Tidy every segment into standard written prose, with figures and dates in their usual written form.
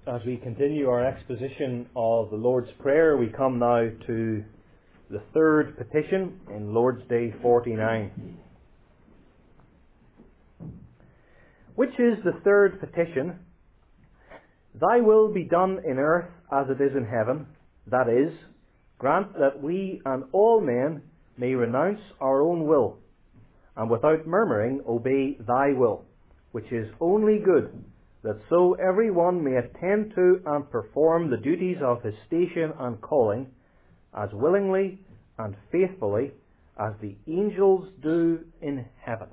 As we continue our exposition of the Lord's Prayer, we come now to the third petition in Lord's Day 49. Which is the third petition? Thy will be done in earth as it is in heaven. That is, grant that we and all men may renounce our own will, and without murmuring obey thy will, which is only good, that so every one may attend to and perform the duties of his station and calling as willingly and faithfully as the angels do in heaven.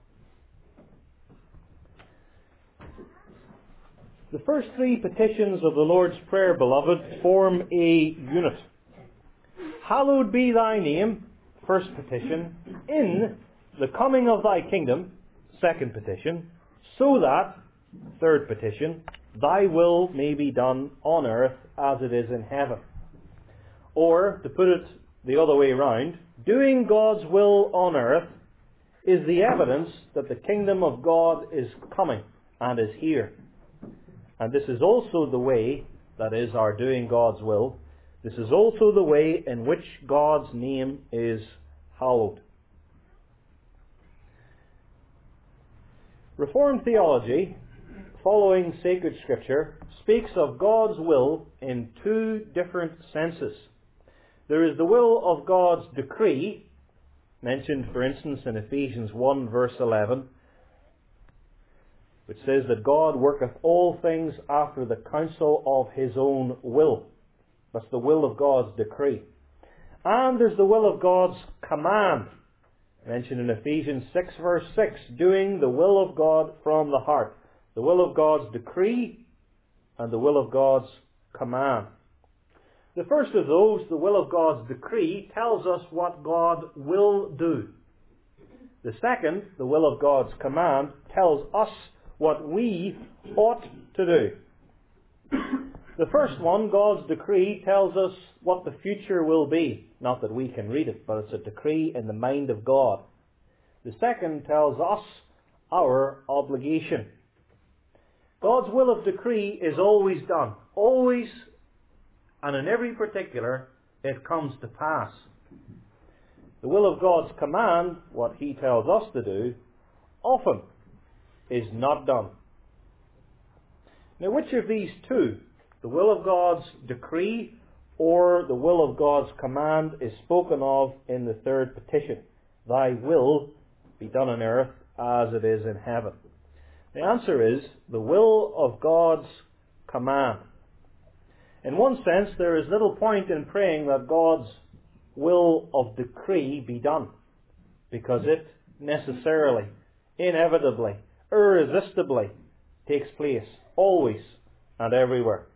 The first three petitions of the Lord's Prayer, beloved, form a unit. Hallowed be thy name, first petition, in the coming of thy kingdom, second petition, so that, third petition, thy will may be done on earth as it is in heaven. Or, to put it the other way round, doing God's will on earth is the evidence that the kingdom of God is coming and is here. And this is also the way, that is, our doing God's will, this is also the way in which God's name is hallowed. Reformed theology, following sacred scripture, speaks of God's will in two different senses. There is the will of God's decree, mentioned for instance in Ephesians 1 verse 11, which says that God worketh all things after the counsel of his own will. That's the will of God's decree. And there's the will of God's command, mentioned in Ephesians 6 verse 6, doing the will of God from the heart. The will of God's decree and the will of God's command. The first of those, the will of God's decree, tells us what God will do. The second, the will of God's command, tells us what we ought to do. The first one, God's decree, tells us what the future will be. Not that we can read it, but it's a decree in the mind of God. The second tells us our obligation. God's will of decree is always done. Always, and in every particular, it comes to pass. The will of God's command, what he tells us to do, often is not done. Now, which of these two, the will of God's decree or the will of God's command, is spoken of in the third petition? Thy will be done on earth as it is in heaven. The answer is the will of God's command. In one sense, there is little point in praying that God's will of decree be done, because it necessarily, inevitably, irresistibly takes place, always and everywhere.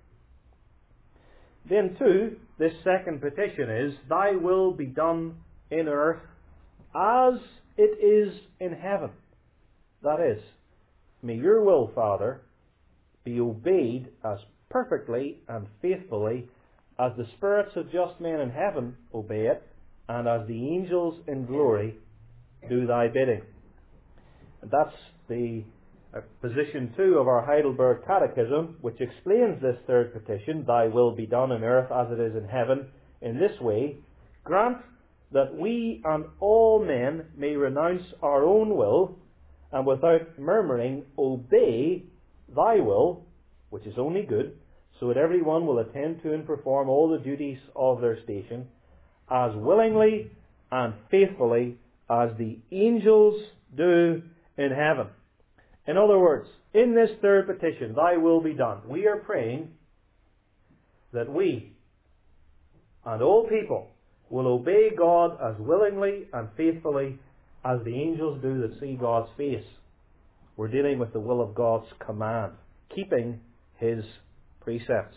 Then too, this second petition is, thy will be done in earth as it is in heaven. That is, may your will, Father, be obeyed as perfectly and faithfully as the spirits of just men in heaven obey it, and as the angels in glory do thy bidding. And that's the position 2 of our Heidelberg Catechism, which explains this third petition, thy will be done on earth as it is in heaven, in this way: grant that we and all men may renounce our own will, and without murmuring obey thy will, which is only good, so that every one will attend to and perform all the duties of their station, as willingly and faithfully as the angels do in heaven. In other words, in this third petition, thy will be done, we are praying that we and all people will obey God as willingly and faithfully as the angels do that see God's face. We're dealing with the will of God's command, keeping his precepts.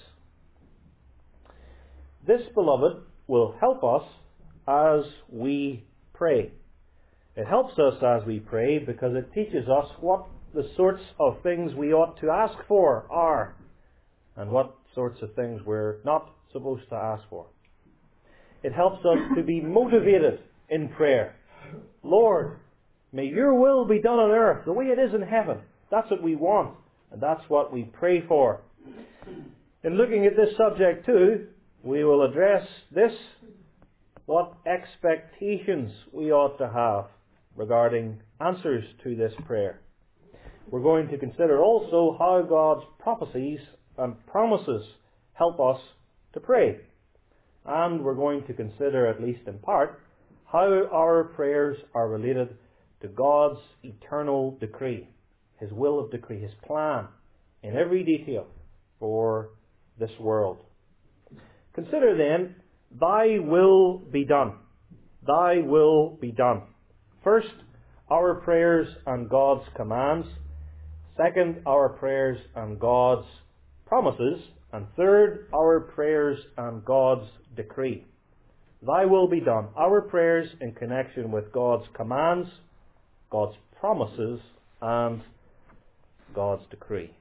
This, beloved, will help us as we pray. It helps us as we pray because it teaches us what the sorts of things we ought to ask for are, and what sorts of things we're not supposed to ask for. It helps us to be motivated in prayer. Lord, may your will be done on earth the way it is in heaven. That's what we want, and that's what we pray for. In looking at this subject too, we will address this, what expectations we ought to have regarding answers to this prayer. We're going to consider also how God's prophecies and promises help us to pray. And we're going to consider, at least in part, how our prayers are related to God's eternal decree, His will of decree, His plan in every detail for this world. Consider then, Thy will be done. Thy will be done. First, our prayers and God's commands. Second, our prayers and God's promises. And third, our prayers and God's decree. Thy will be done. Our prayers in connection with God's commands, God's promises, and God's decree.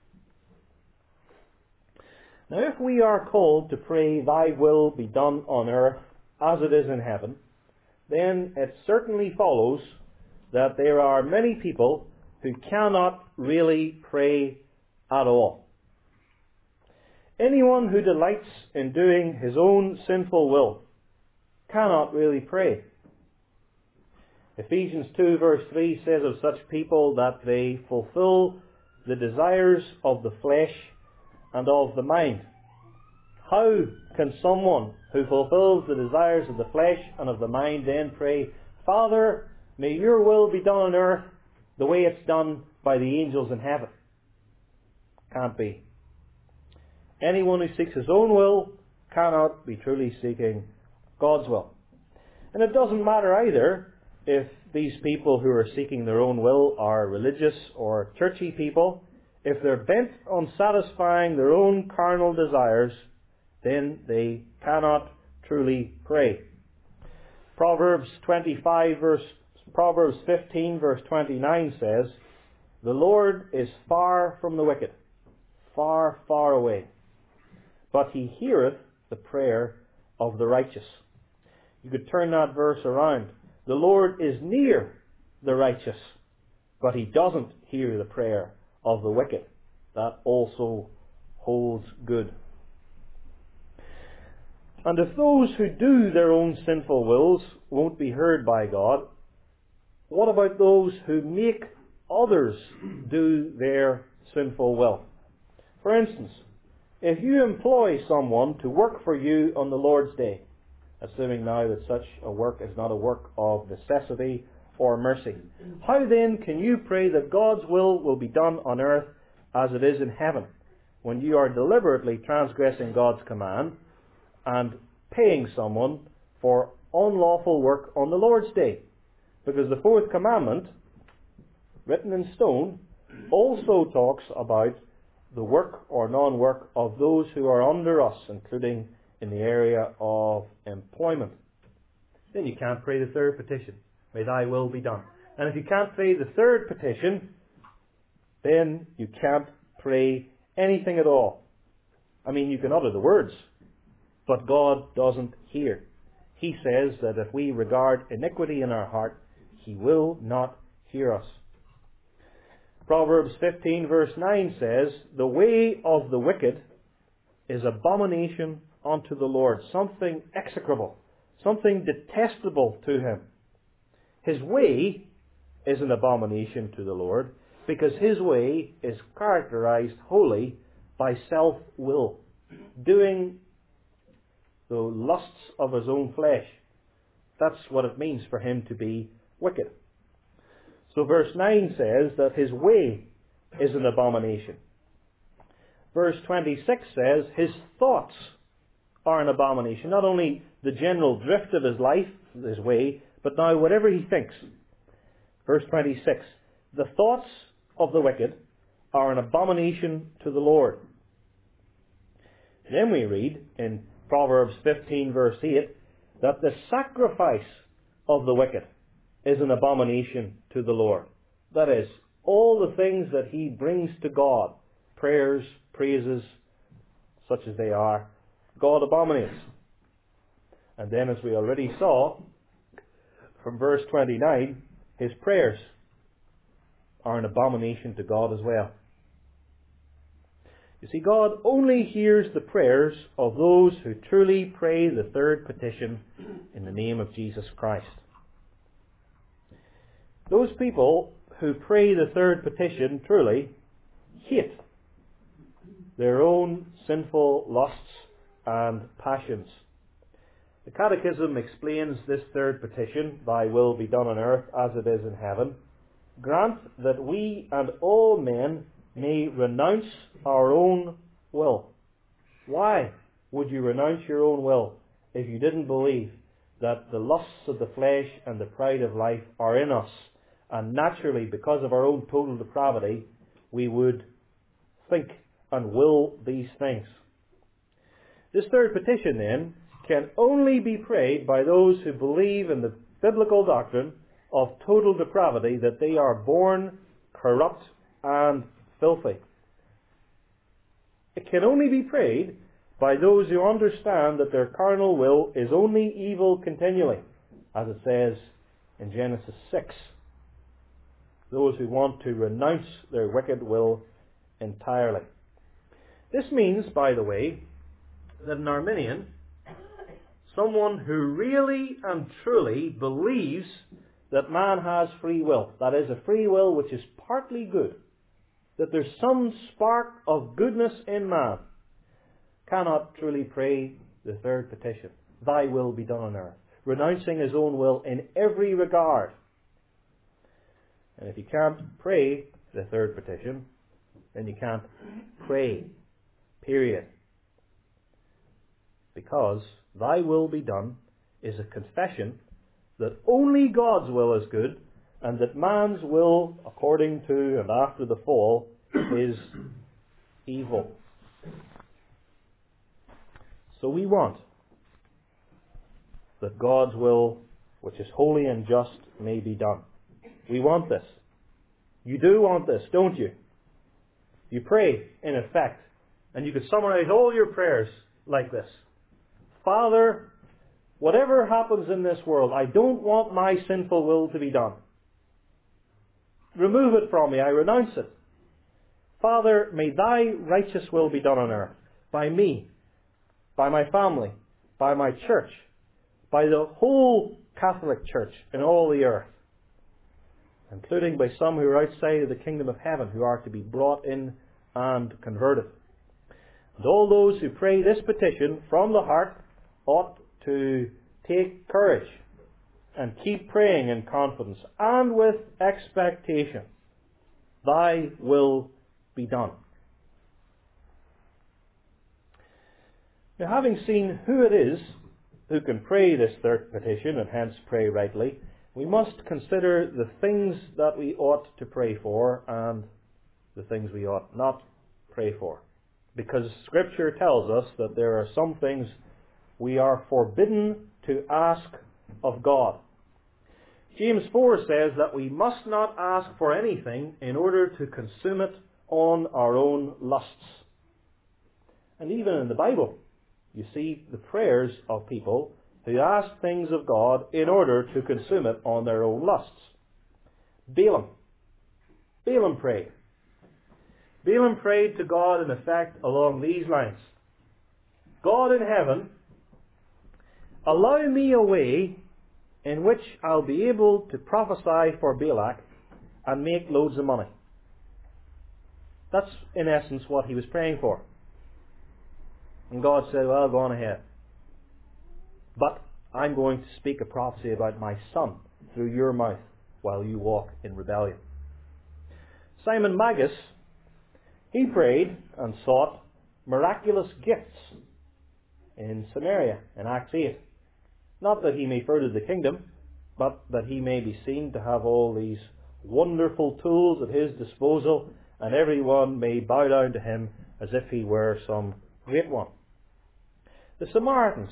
Now, if we are called to pray, Thy will be done on earth as it is in heaven, then it certainly follows that there are many people who cannot really pray at all. Anyone who delights in doing his own sinful will cannot really pray. Ephesians 2 verse 3 says of such people that they fulfill the desires of the flesh and of the mind. How can someone who fulfills the desires of the flesh and of the mind then pray, Father, may your will be done on earth the way it's done by the angels in heaven? Can't be. Anyone who seeks his own will cannot be truly seeking God's will. And it doesn't matter either if these people who are seeking their own will are religious or churchy people. If they're bent on satisfying their own carnal desires, then they cannot truly pray. Proverbs 15 verse 29 says, The Lord is far from the wicked, far, far away, but He heareth the prayer of the righteous. You could turn that verse around. The Lord is near the righteous, but He doesn't hear the prayer of the wicked. That also holds good. And if those who do their own sinful wills won't be heard by God, what about those who make others do their sinful will? For instance, if you employ someone to work for you on the Lord's Day, assuming now that such a work is not a work of necessity or mercy, how then can you pray that God's will be done on earth as it is in heaven, when you are deliberately transgressing God's command and paying someone for unlawful work on the Lord's Day? Because the fourth commandment, written in stone, also talks about the work or non-work of those who are under us, including in the area of employment. Then you can't pray the third petition, may Thy will be done. And if you can't pray the third petition, then you can't pray anything at all. I mean, you can utter the words, but God doesn't hear. He says that if we regard iniquity in our heart, He will not hear us. Proverbs 15 verse 9 says, The way of the wicked is abomination unto the Lord, something execrable, something detestable to Him. His way is an abomination to the Lord, because His way is characterized wholly by self-will, doing the lusts of his own flesh. That's what it means for him to be wicked. So verse 9 says that his way is an abomination. Verse 26 says his thoughts are an abomination. Not only the general drift of his life, his way, but now whatever he thinks. Verse 26, the thoughts of the wicked are an abomination to the Lord. Then we read in Proverbs 15 verse 8 that the sacrifice of the wicked is an abomination to the Lord. That is, all the things that he brings to God, prayers, praises, such as they are, God abominates. And then, as we already saw, from verse 29, his prayers are an abomination to God as well. You see, God only hears the prayers of those who truly pray the third petition in the name of Jesus Christ. Those people who pray the third petition truly hate their own sinful lusts and passions. The Catechism explains this third petition, Thy will be done on earth as it is in heaven. Grant that we and all men may renounce our own will. Why would you renounce your own will if you didn't believe that the lusts of the flesh and the pride of life are in us? And naturally, because of our own total depravity, we would think and will these things. This third petition, then, can only be prayed by those who believe in the biblical doctrine of total depravity, that they are born corrupt and filthy. It can only be prayed by those who understand that their carnal will is only evil continually, as it says in Genesis 6. Those who want to renounce their wicked will entirely. This means, by the way, that an Arminian, someone who really and truly believes that man has free will, that is, a free will which is partly good, that there's some spark of goodness in man, cannot truly pray the third petition, Thy will be done on earth, renouncing his own will in every regard. And if you can't pray the third petition, then you can't pray, period. Because Thy will be done is a confession that only God's will is good, and that man's will, according to and after the fall, is evil. So we want that God's will, which is holy and just, may be done. We want this. You do want this, don't you? You pray, in effect, and you could summarize all your prayers like this. Father, whatever happens in this world, I don't want my sinful will to be done. Remove it from me, I renounce it. Father, may Thy righteous will be done on earth, by me, by my family, by my church, by the whole Catholic Church in all the earth, including by some who are outside of the kingdom of heaven, who are to be brought in and converted. And all those who pray this petition from the heart ought to take courage and keep praying in confidence and with expectation. Thy will be done. Now, having seen who it is who can pray this third petition and hence pray rightly, we must consider the things that we ought to pray for and the things we ought not pray for. Because Scripture tells us that there are some things we are forbidden to ask of God. James 4 says that we must not ask for anything in order to consume it on our own lusts. And even in the Bible, you see the prayers of people who ask things of God in order to consume it on their own lusts. Balaam prayed. Balaam prayed to God in effect along these lines. God in heaven, allow me a way in which I'll be able to prophesy for Balak and make loads of money. That's in essence what he was praying for. And God said, well, go on ahead. But I'm going to speak a prophecy about my son through your mouth while you walk in rebellion. Simon Magus, he prayed and sought miraculous gifts in Samaria in Acts 8. Not that he may further the kingdom, but that he may be seen to have all these wonderful tools at his disposal, and everyone may bow down to him as if he were some great one. The Samaritans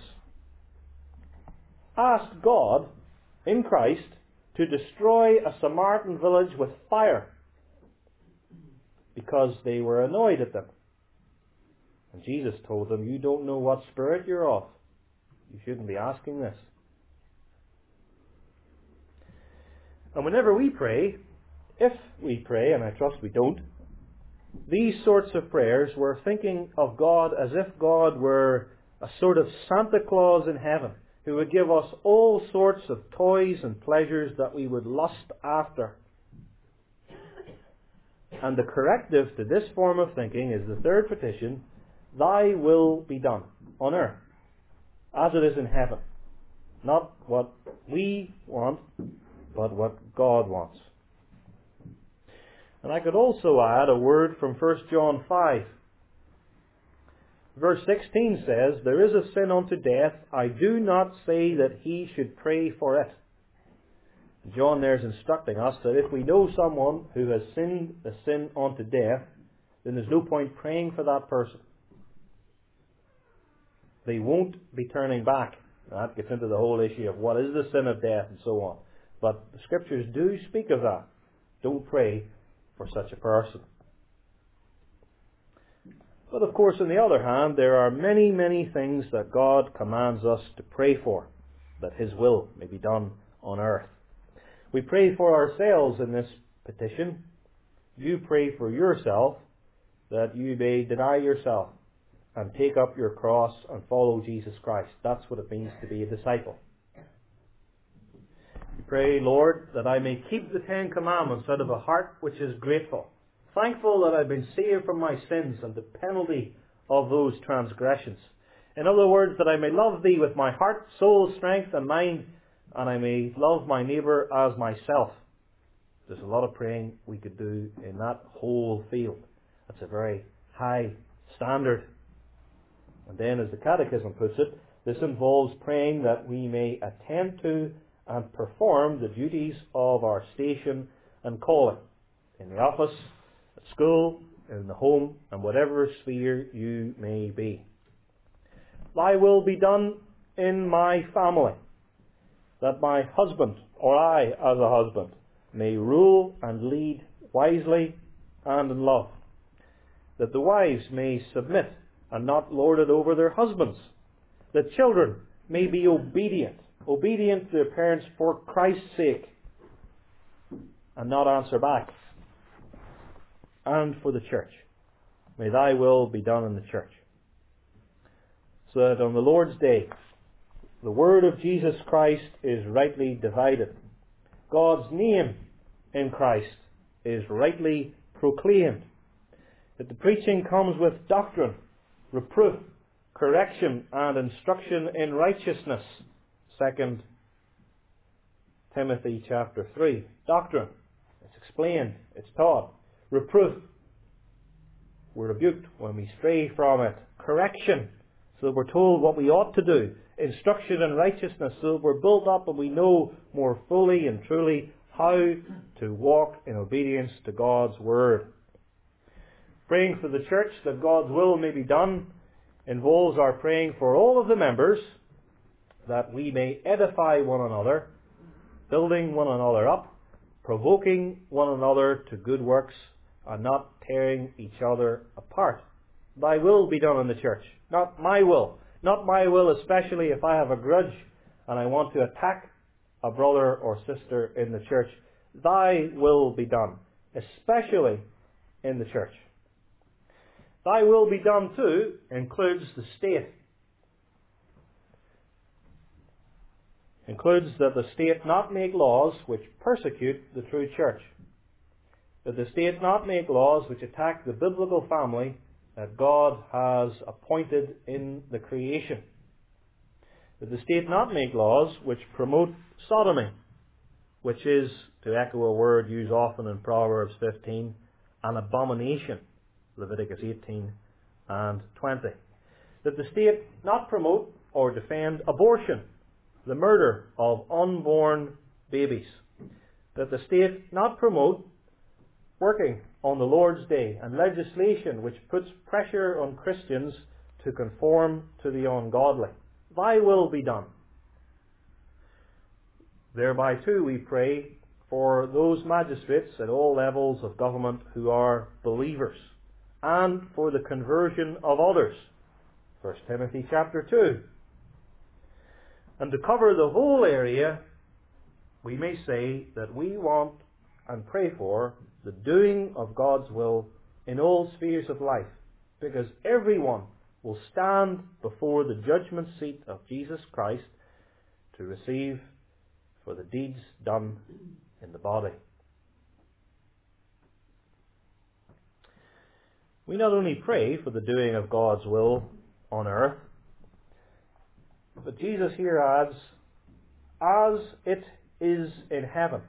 asked God in Christ to destroy a Samaritan village with fire because they were annoyed at them. And Jesus told them, you don't know what spirit you're of. You shouldn't be asking this. And whenever we pray, if we pray, and I trust we don't, these sorts of prayers, we're thinking of God as if God were a sort of Santa Claus in heaven, who would give us all sorts of toys and pleasures that we would lust after. And the corrective to this form of thinking is the third petition: Thy will be done on earth, as it is in heaven. Not what we want, but what God wants. And I could also add a word from 1 John 5. Verse 16 says, There is a sin unto death. I do not say that he should pray for it. John there is instructing us that if we know someone who has sinned a sin unto death, then there's no point praying for that person. They won't be turning back. That gets into the whole issue of what is the sin of death and so on. But the Scriptures do speak of that. Don't pray for such a person. But of course, on the other hand, there are many, many things that God commands us to pray for, that His will may be done on earth. We pray for ourselves in this petition. You pray for yourself, that you may deny yourself and take up your cross and follow Jesus Christ. That's what it means to be a disciple. You pray, Lord, that I may keep the 10 Commandments out of a heart which is grateful, thankful that I've been saved from my sins and the penalty of those transgressions. In other words, that I may love Thee with my heart, soul, strength and mind, and I may love my neighbour as myself. There's a lot of praying we could do in that whole field. That's a very high standard. And then, as the Catechism puts it, this involves praying that we may attend to and perform the duties of our station and calling, in the office, at school, in the home, and whatever sphere you may be. Thy will be done in my family, that my husband, or I as a husband, may rule and lead wisely and in love, that the wives may submit and not lord it over their husbands, that children may be obedient to their parents for Christ's sake, and not answer back, and for the church. May Thy will be done in the church, so that on the Lord's day, the word of Jesus Christ is rightly divided. God's name in Christ is rightly proclaimed. That the preaching comes with doctrine, reproof, correction, and instruction in righteousness. 2 Timothy chapter 3. Doctrine. It's explained. It's taught. Reproof. We're rebuked when we stray from it. Correction. So that we're told what we ought to do. Instruction in righteousness. So that we're built up and we know more fully and truly how to walk in obedience to God's word. Praying for the church that God's will may be done involves our praying for all of the members, that we may edify one another, building one another up, provoking one another to good works, and not tearing each other apart. Thy will be done in the church, not my will. Not my will, especially if I have a grudge and I want to attack a brother or sister in the church. Thy will be done, especially in the church. Thy will be done too includes the state. Includes that the state not make laws which persecute the true church. That the state not make laws which attack the biblical family that God has appointed in the creation. That the state not make laws which promote sodomy, which is, to echo a word used often in Proverbs 15, an abomination. Leviticus 18 and 20. That the state not promote or defend abortion, the murder of unborn babies. That the state not promote working on the Lord's Day and legislation which puts pressure on Christians to conform to the ungodly. Thy will be done. Thereby too we pray for those magistrates at all levels of government who are believers, and for the conversion of others. 1 Timothy chapter 2. And to cover the whole area, we may say that we want and pray for the doing of God's will in all spheres of life, because everyone will stand before the judgment seat of Jesus Christ to receive for the deeds done in the body. We not only pray for the doing of God's will on earth, but Jesus here adds, as it is in heaven.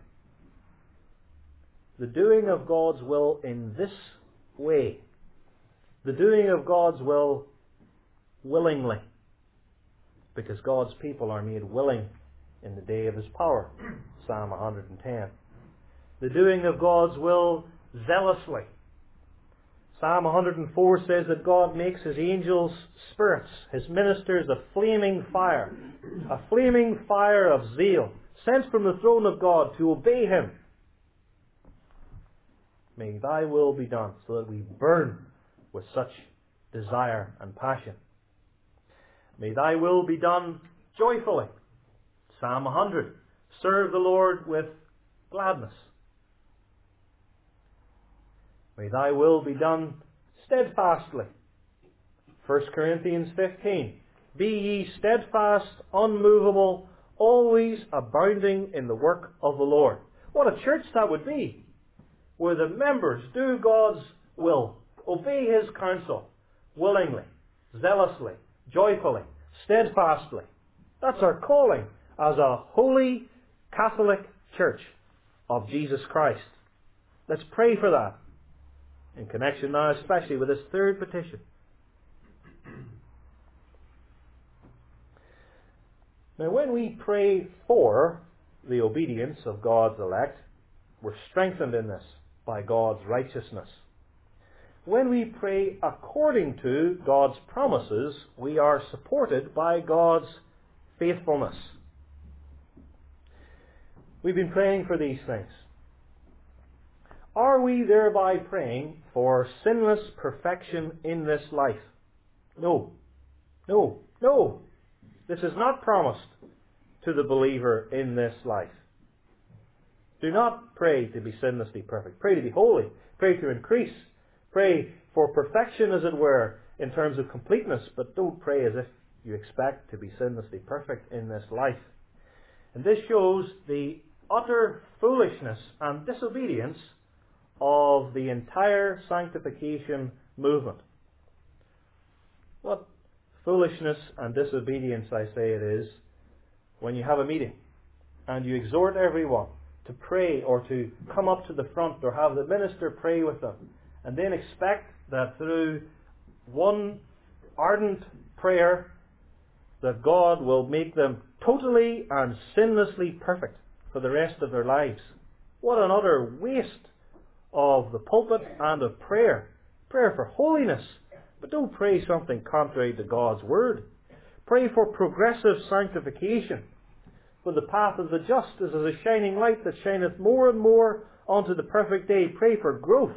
The doing of God's will in this way. The doing of God's will willingly. Because God's people are made willing in the day of His power. Psalm 110. The doing of God's will zealously. Psalm 104 says that God makes His angels spirits, His ministers a flaming fire of zeal, sent from the throne of God to obey Him. May Thy will be done, so that we burn with such desire and passion. May Thy will be done joyfully. Psalm 100. Serve the Lord with gladness. May Thy will be done steadfastly. 1 Corinthians 15. Be ye steadfast, unmovable, always abounding in the work of the Lord. What a church that would be, where the members do God's will, obey His counsel, willingly, zealously, joyfully, steadfastly. That's our calling as a holy Catholic Church of Jesus Christ. Let's pray for that, in connection now especially with this third petition. Now, when we pray for the obedience of God's elect, we're strengthened in this by God's righteousness. When we pray according to God's promises, we are supported by God's faithfulness. We've been praying for these things. Are we thereby praying for sinless perfection in this life? No. No. No. This is not promised to the believer in this life. Do not pray to be sinlessly perfect. Pray to be holy. Pray to increase. Pray for perfection, as it were, in terms of completeness, but don't pray as if you expect to be sinlessly perfect in this life. And this shows the utter foolishness and disobedience of the entire sanctification movement. What foolishness and disobedience, I say it is, when you have a meeting and you exhort everyone to pray or to come up to the front or have the minister pray with them, and then expect that through one ardent prayer that God will make them totally and sinlessly perfect for the rest of their lives. What an utter waste of the pulpit and of prayer. Prayer for holiness. But don't pray something contrary to God's word. Pray for progressive sanctification. For the path of the just is as a shining light that shineth more and more unto the perfect day. Pray for growth.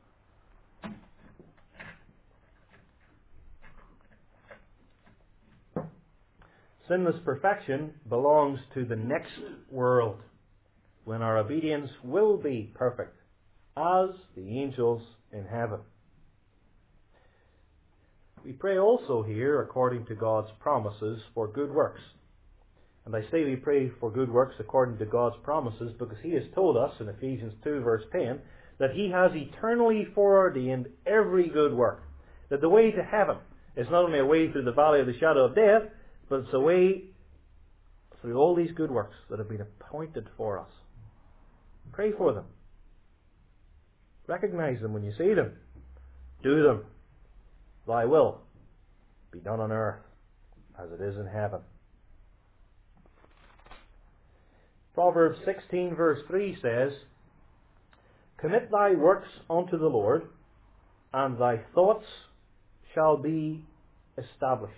Sinless perfection belongs to the next world, when our obedience will be perfect, as the angels in heaven. We pray also here according to God's promises for good works. And I say we pray for good works according to God's promises because He has told us in Ephesians 2 verse 10 that He has eternally foreordained every good work. That the way to heaven is not only a way through the valley of the shadow of death, but it's a way through all these good works that have been appointed for us. Pray for them. Recognize them when you see them. Do them. Thy will be done on earth as it is in heaven. Proverbs 16 verse 3 says, Commit thy works unto the Lord, and thy thoughts shall be established.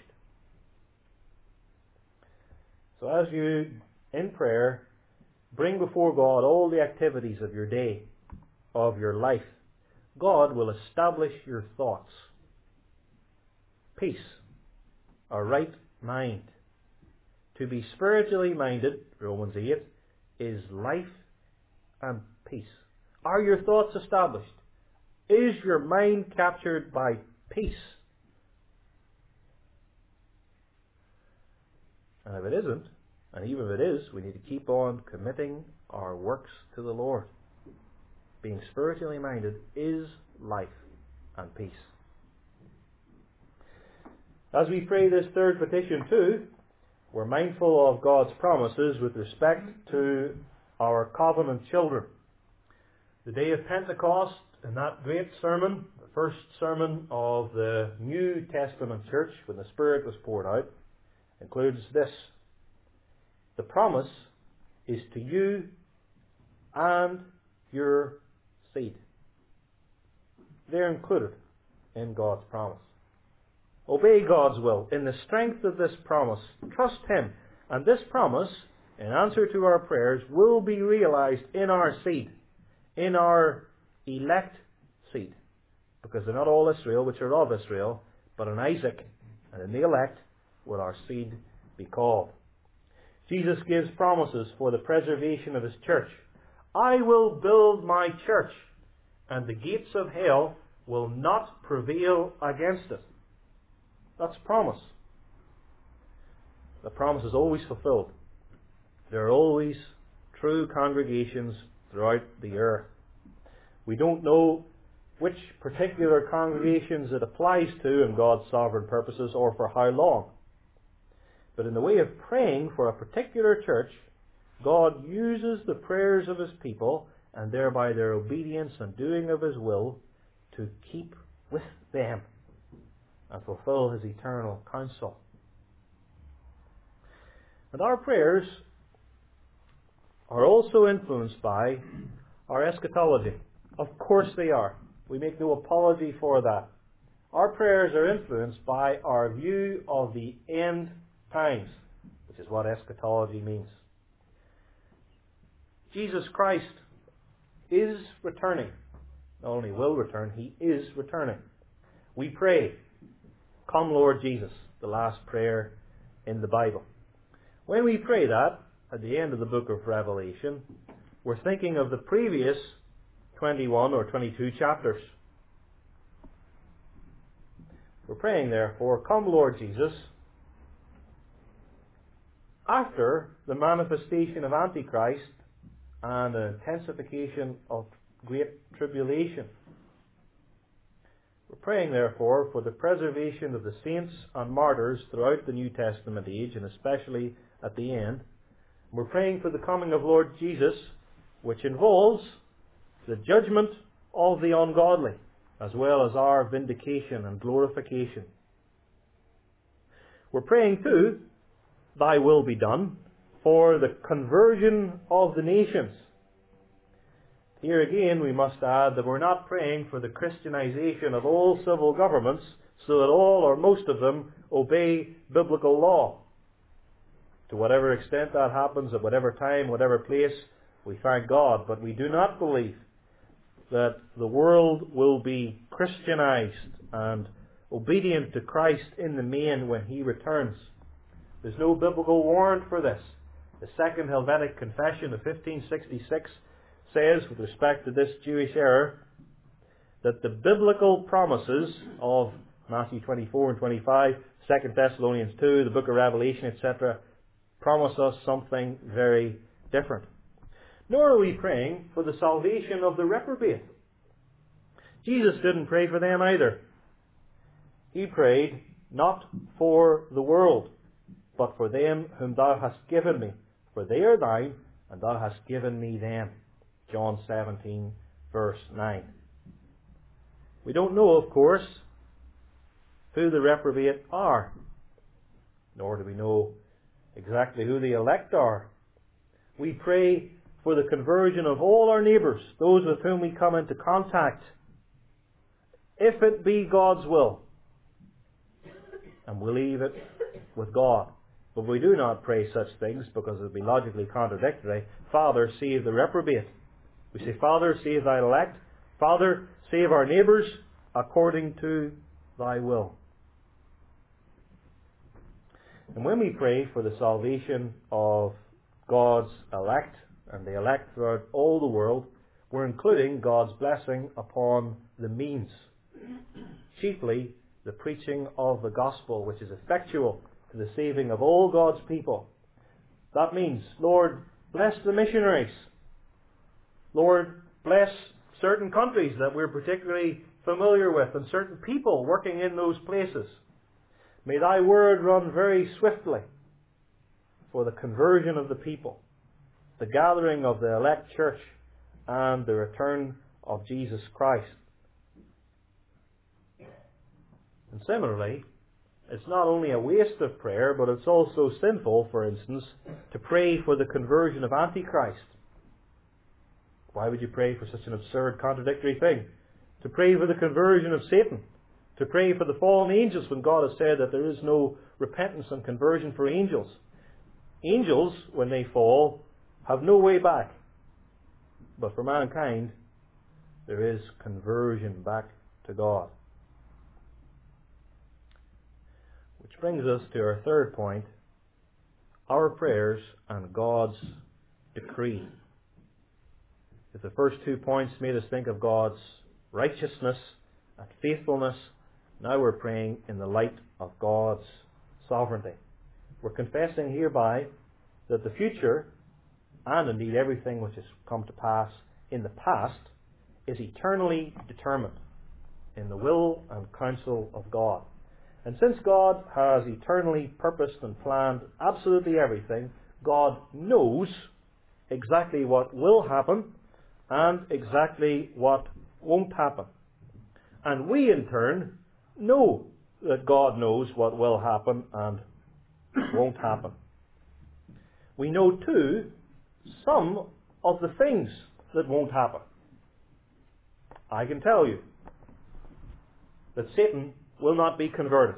So as you, in prayer, bring before God all the activities of your day, of your life, God will establish your thoughts. Peace, a right mind. To be spiritually minded, Romans 8, is life and peace. Are your thoughts established? Is your mind captured by peace? And if it isn't, and even if it is, we need to keep on committing our works to the Lord. Being spiritually minded is life and peace. As we pray this third petition too, we're mindful of God's promises with respect to our covenant children. The day of Pentecost, in that great sermon, the first sermon of the New Testament church when the Spirit was poured out, includes this: the promise is to you and your seed. They're included in God's promise. Obey God's will in the strength of this promise. Trust Him. And this promise, in answer to our prayers, will be realized in our seed, in our elect seed. Because they're not all Israel, which are of Israel, but in Isaac and in the elect will our seed be called. Jesus gives promises for the preservation of His church. I will build my church, and the gates of hell will not prevail against it. That's promise. The promise is always fulfilled. There are always true congregations throughout the earth. We don't know which particular congregations it applies to in God's sovereign purposes or for how long. But in the way of praying for a particular church, God uses the prayers of His people and thereby their obedience and doing of His will to keep with them and fulfill His eternal counsel. And our prayers are also influenced by our eschatology. Of course they are. We make no apology for that. Our prayers are influenced by our view of the end times, which is what eschatology means. Jesus Christ is returning. Not only will return, He is returning. We pray, "Come, Lord Jesus," the last prayer in the Bible. When we pray that, at the end of the book of Revelation, we're thinking of the previous 21 or 22 chapters. We're praying, therefore, "Come, Lord Jesus," after the manifestation of Antichrist and an intensification of great tribulation. We're praying, therefore, for the preservation of the saints and martyrs throughout the New Testament age, and especially at the end. We're praying for the coming of Lord Jesus, which involves the judgment of the ungodly, as well as our vindication and glorification. We're praying too, "Thy will be done," for the conversion of the nations. Here again we must add that we're not praying for the Christianization of all civil governments so that all or most of them obey biblical law. To whatever extent that happens, at whatever time, whatever place, we thank God. But we do not believe that the world will be Christianized and obedient to Christ in the main when He returns. There's no biblical warrant for this. The Second Helvetic Confession of 1566 says, with respect to this Jewish error, that the biblical promises of Matthew 24 and 25, 2 Thessalonians 2, the book of Revelation, etc., promise us something very different. Nor are we praying for the salvation of the reprobate. Jesus didn't pray for them either. He prayed, "Not for the world, but for them whom Thou hast given me. For they are Thine, and Thou hast given me them." John 17, verse 9. We don't know, of course, who the reprobate are. Nor do we know exactly who the elect are. We pray for the conversion of all our neighbours, those with whom we come into contact, if it be God's will. And we leave it with God. But we do not pray such things because it would be logically contradictory. "Father, save the reprobate." We say, "Father, save Thy elect. Father, save our neighbours according to Thy will." And when we pray for the salvation of God's elect, and the elect throughout all the world, we're including God's blessing upon the means, chiefly the preaching of the gospel, which is effectual to the saving of all God's people. That means, Lord, bless the missionaries. Lord, bless certain countries that we're particularly familiar with and certain people working in those places. May thy word run very swiftly for the conversion of the people, the gathering of the elect church, and the return of Jesus Christ. And similarly, it's not only a waste of prayer, but it's also sinful, for instance, to pray for the conversion of Antichrist. Why would you pray for such an absurd, contradictory thing? To pray for the conversion of Satan. To pray for the fallen angels when God has said that there is no repentance and conversion for angels. Angels, when they fall, have no way back. But for mankind, there is conversion back to God. Which brings us to our third point, our prayers and God's decree. If the first 2 points made us think of God's righteousness and faithfulness, now we're praying in the light of God's sovereignty. We're confessing hereby that the future, and indeed everything which has come to pass in the past, is eternally determined in the will and counsel of God. And since God has eternally purposed and planned absolutely everything, God knows exactly what will happen and exactly what won't happen. And we in turn know that God knows what will happen and won't happen. We know too some of the things that won't happen. I can tell you that Satan will not be converted.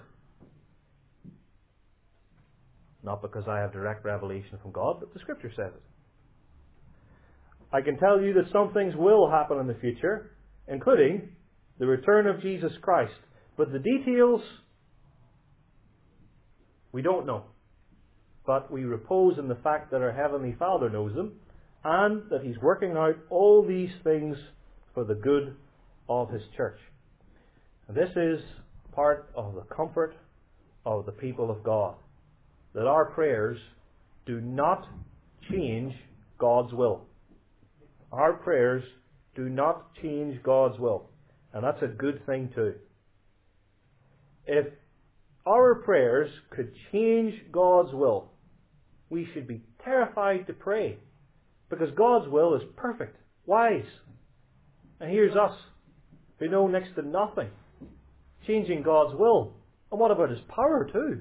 Not because I have direct revelation from God, but the Scripture says it. I can tell you that some things will happen in the future, including the return of Jesus Christ. But the details, we don't know. But we repose in the fact that our Heavenly Father knows them, and that He's working out all these things for the good of His church. And this is part of the comfort of the people of God, that our prayers do not change God's will. Our prayers do not change God's will. And that's a good thing too. If our prayers could change God's will, we should be terrified to pray, because God's will is perfect, wise. And here's us, who know next to nothing, changing God's will. And what about His power too?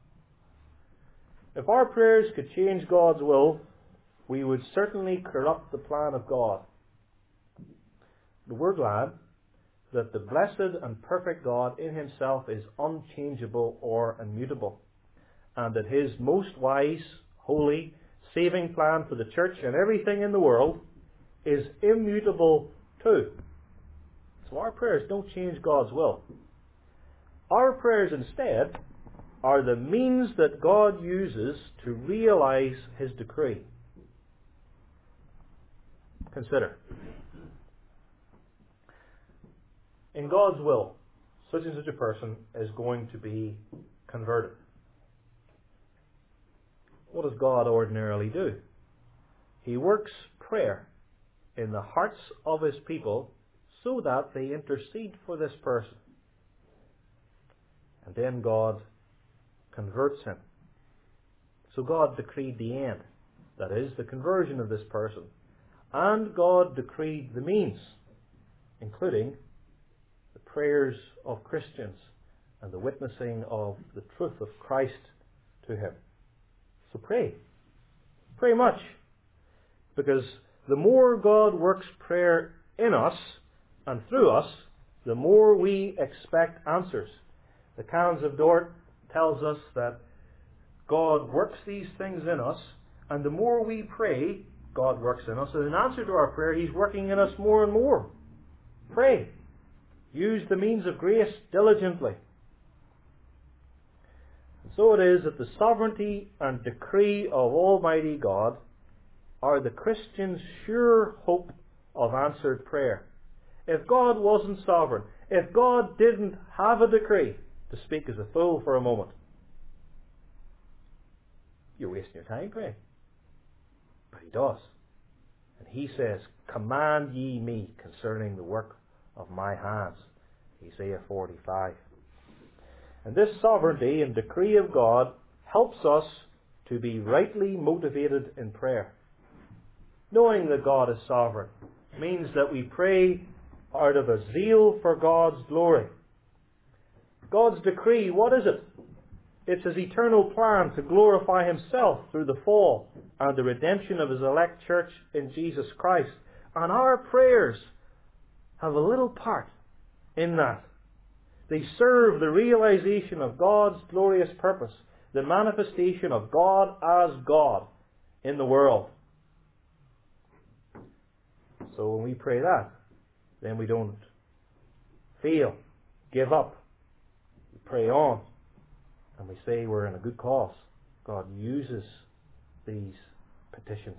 If our prayers could change God's will, we would certainly corrupt the plan of God. But we're glad that the blessed and perfect God in Himself is unchangeable or immutable, and that His most wise, holy, saving plan for the church and everything in the world is immutable too. So our prayers don't change God's will. Our prayers instead are the means that God uses to realize His decree. Consider. In God's will, such and such a person is going to be converted. What does God ordinarily do? He works prayer in the hearts of His people so that they intercede for this person. And then God converts him. So God decreed the end, that is, the conversion of this person. And God decreed the means, including the prayers of Christians and the witnessing of the truth of Christ to him. So pray. Pray much. Because the more God works prayer in us and through us, the more we expect answers. The Canons of Dort tells us that God works these things in us, and the more we pray, God works in us. And in answer to our prayer, He's working in us more and more. Pray. Use the means of grace diligently. And so it is that the sovereignty and decree of Almighty God are the Christian's sure hope of answered prayer. If God wasn't sovereign, if God didn't have a decree, to speak as a fool for a moment, you're wasting your time praying. But He does. And He says, command ye me concerning the work of my hands. Isaiah 45. And this sovereignty and decree of God helps us to be rightly motivated in prayer. Knowing that God is sovereign means that we pray out of a zeal for God's glory. God's decree, what is it? It's His eternal plan to glorify Himself through the fall and the redemption of His elect church in Jesus Christ. And our prayers have a little part in that. They serve the realization of God's glorious purpose, the manifestation of God as God in the world. So when we pray that, then we don't fail, give up. We pray on, and we say we're in a good cause. God uses these petitions.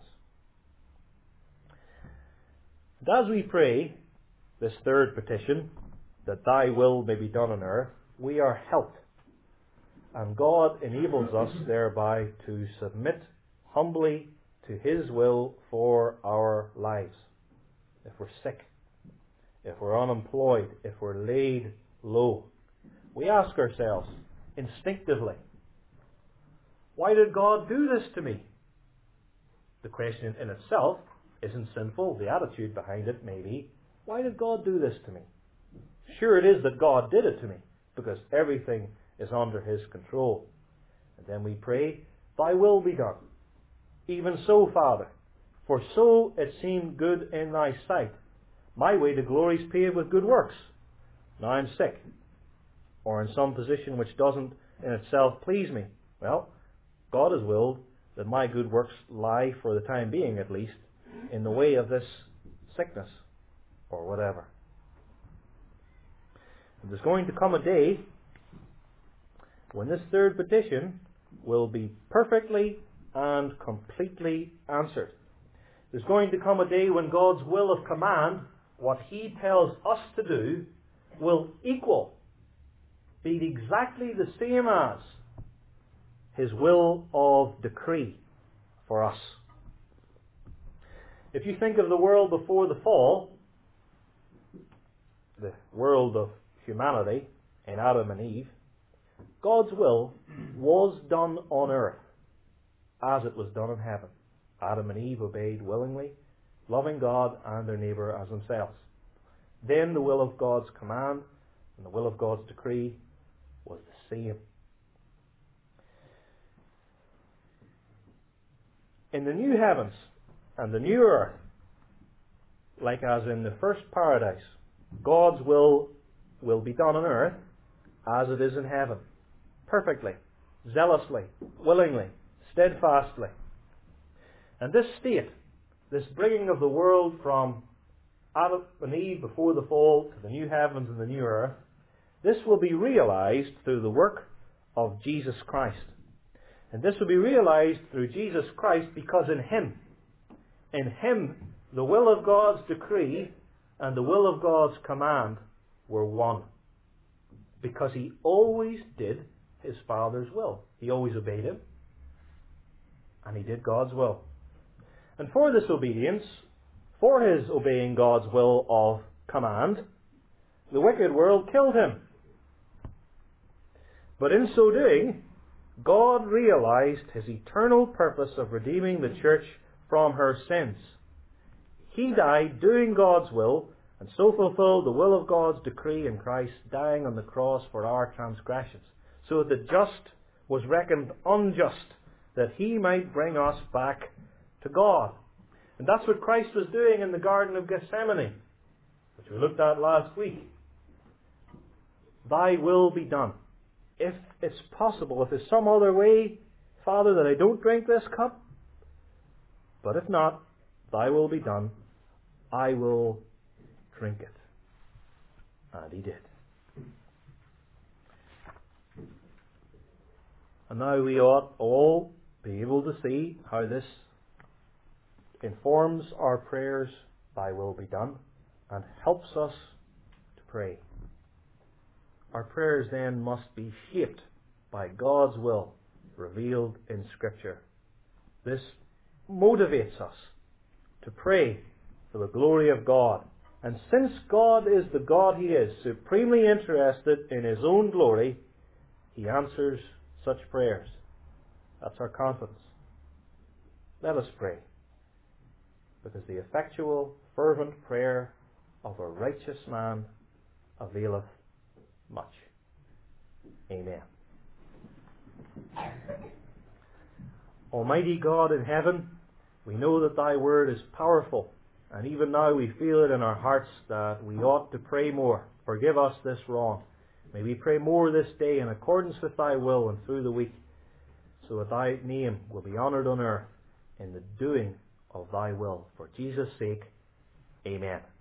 And as we pray this third petition, that Thy will may be done on earth, we are helped. And God enables us thereby to submit humbly to His will for our lives. If we're sick, if we're unemployed, if we're laid low, we ask ourselves instinctively, why did God do this to me? The question in itself isn't sinful. The attitude behind it may be, why did God do this to me? Sure it is that God did it to me, because everything is under His control. And then we pray, Thy will be done. Even so, Father, for so it seemed good in Thy sight. My way to glory is paved with good works. Now I'm sick, or in some position which doesn't in itself please me. Well, God has willed that my good works lie, for the time being at least, in the way of this sickness, or whatever. And there's going to come a day when this third petition will be perfectly and completely answered. There's going to come a day when God's will of command, what He tells us to do, will be exactly the same as His will of decree for us. If you think of the world before the fall, the world of humanity in Adam and Eve, God's will was done on earth as it was done in heaven. Adam and Eve obeyed willingly, loving God and their neighbour as themselves. Then the will of God's command and the will of God's decree was the same. In the new heavens and the new earth, like as in the first paradise, God's will be done on earth as it is in heaven, perfectly, zealously, willingly, steadfastly. And this state, this bringing of the world from Adam and Eve before the fall to the new heavens and the new earth, this will be realized through the work of Jesus Christ. And this will be realized through Jesus Christ because in Him, the will of God's decree and the will of God's command were one. Because He always did His Father's will. He always obeyed Him. And He did God's will. And for this obedience, for His obeying God's will of command, the wicked world killed Him. But in so doing, God realized His eternal purpose of redeeming the church from her sins. He died doing God's will, and so fulfilled the will of God's decree in Christ, dying on the cross for our transgressions, so that the just was reckoned unjust, that He might bring us back to God. And that's what Christ was doing in the Garden of Gethsemane, which we looked at last week. Thy will be done. If it's possible, if there's some other way, Father, that I don't drink this cup, but if not, Thy will be done. I will drink it. And He did. And now we ought all be able to see how this informs our prayers thy will be done, and helps us to pray. Our prayers then must be shaped by God's will revealed in Scripture. This motivates us to pray for the glory of God. And since God is the God He is, supremely interested in His own glory, He answers such prayers. That's our confidence. Let us pray, because the effectual, fervent prayer of a righteous man availeth much. Amen. Almighty God in heaven, we know that Thy word is powerful, and even now we feel it in our hearts that we ought to pray more. Forgive us this wrong. May we pray more this day in accordance with Thy will and through the week, so that Thy name will be honoured on earth in the doing of Thy will. For Jesus' sake, Amen.